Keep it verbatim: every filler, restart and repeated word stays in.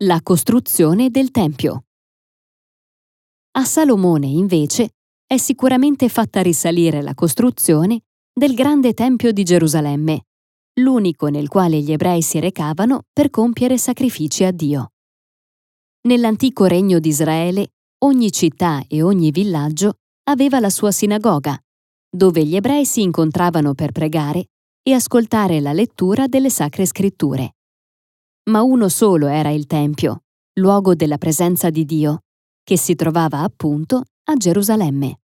La costruzione del Tempio. A Salomone, invece, è sicuramente fatta risalire la costruzione del grande Tempio di Gerusalemme, l'unico nel quale gli ebrei si recavano per compiere sacrifici a Dio. Nell'antico regno di Israele, ogni città e ogni villaggio aveva la sua sinagoga, dove gli ebrei si incontravano per pregare e ascoltare la lettura delle Sacre Scritture. Ma uno solo era il Tempio, luogo della presenza di Dio, che si trovava appunto a Gerusalemme.